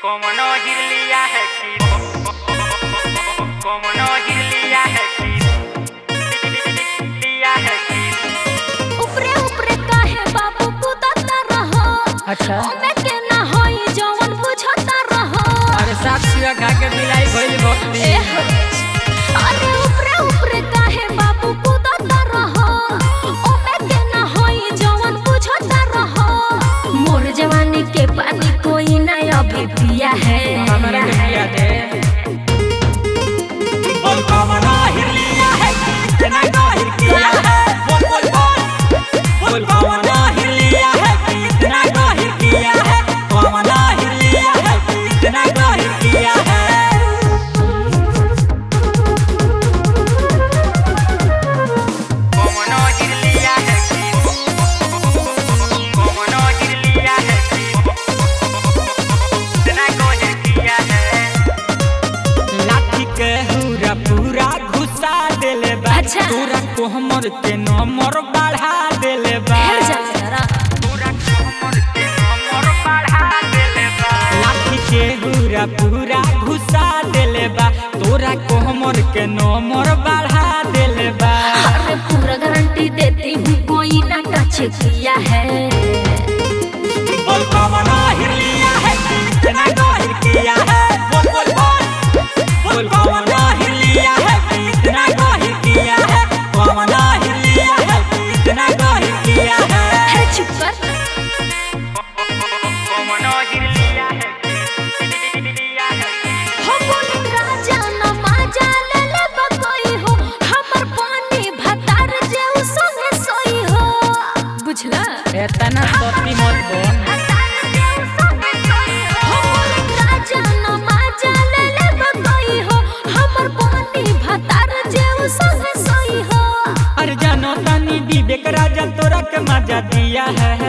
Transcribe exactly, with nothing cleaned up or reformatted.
como no गिरलिया है कि como no गिरलिया है कि लिया है कि ऊपरे ऊपरे काहे बाबू कुदता रहो। अच्छा ओमे के ना होई जवन बुझता रहो। अरे साक्षी खा के मिलाई भइल भक्ति एह, अरे ऊपरे ऊपरे काहे बाबू कुदता रहो। ओमे के ना होई जवन बुझता रहो। मोर जवानी के पानी कोई ना अभी पिया है। हमारा के पिया दे बोल como no गिरलिया है कि इतना गहिर किया है बोल बोल बोल बोल como no गिरलिया है कि इतना गहिर किया है como no गिरलिया है कि इतना गहिर किया है como no गिरलिया है कि como no गिरलिया है कि इतना गहिर किया है लाठी के हुरा पूरा घुसा देले बा अच्छा। तोरा को हमर के नंबर बढ़ा देले बा हेर जा जरा। तोरा को हमर के नंबर बढ़ा देले बा लाठी के हुरा पूरा घुसा देले बा तोरा को हमर के नंबर बढ़ा देले बा अरे पूरा गारंटी देती हूँ कोई ना टच किया है। बोल como no गिरलिया है कि इतना गहिर किया है बोल बोल बोल बोल como no गिरलिया है कि इतना गहिर किया है como no गिरलिया है कि इतना गहिर किया है है चुप कर। como no गिरलिया है कि लिया है हो बोले राजा न माजा ले ले बकोई हो। हमर पानी भतार जे उ संगे सोई हो। बुझला एतना सती मत बोल भतार जे उ संगे सोई हो। हो बोले राजा न माजा ले ले बकोई हो। हमर पानी भतार जे उ संगे सोई हो। अरे जानो तानी विवेक राजा तोरा के मजा दिया है